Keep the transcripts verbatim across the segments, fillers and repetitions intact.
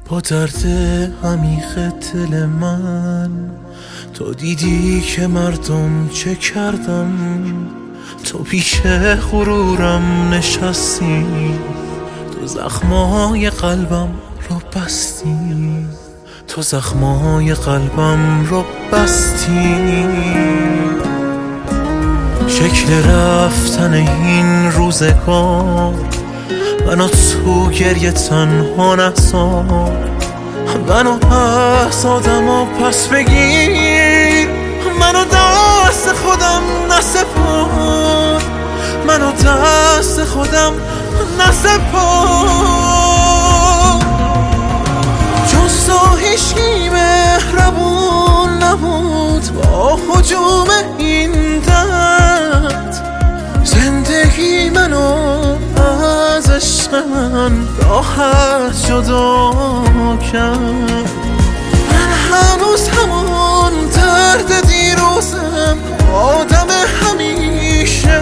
با درد عمیق دل من تو دیدی که مردم چه کردم، تو پیش غرورم نشستی، تو زخمای قلبم رو بستی، تو زخمای قلبم رو بستی. شکل رفتن این روزگار منو تو گریه تنها نذار، منو از آدم و پس بگیر، منو دست خودم نسپار، منو دست خودم نسپار. جز تو هیچکی مهربون نبود با هجوم این درد، زندگی منو از عشق من راحت جدا کرد. من هنوز همون درد دیروزم، آدم همیشه،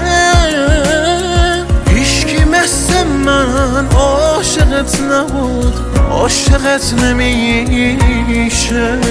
هیچکی مثل من عاشقت نبود، عاشقت نمیشه.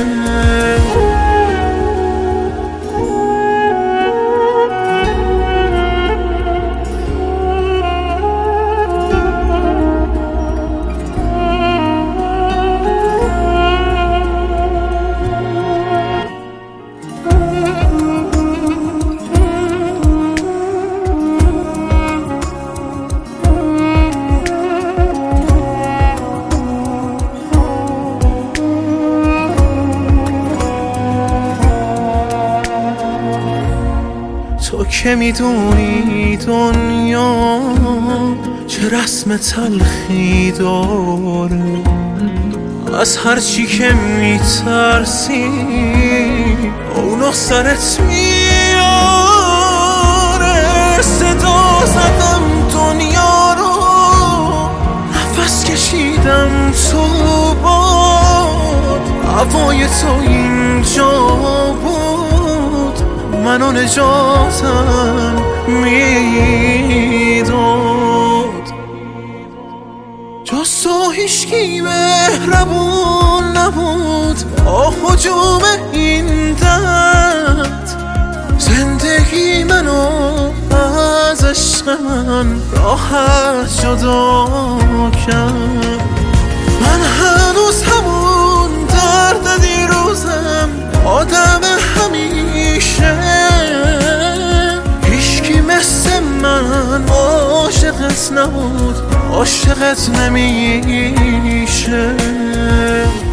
تو که میدونی دنیا چه رسم تلخی داره، از هر چی که میترسی اونو سرت میاره. صدا زدم دنیا رو، نفس کشیدم تو باد، هوای تو اینجا بود، منو نجاتم میداد. جز تو هیچکی مهربون نبود با هجوم این درد، زندگی منو از عشق من راحت جدا کرد. من هنوز همون درد دیروزم، آدم همیشه، هیچکی مثل من عاشقت نبود، عاشقت نمیشه.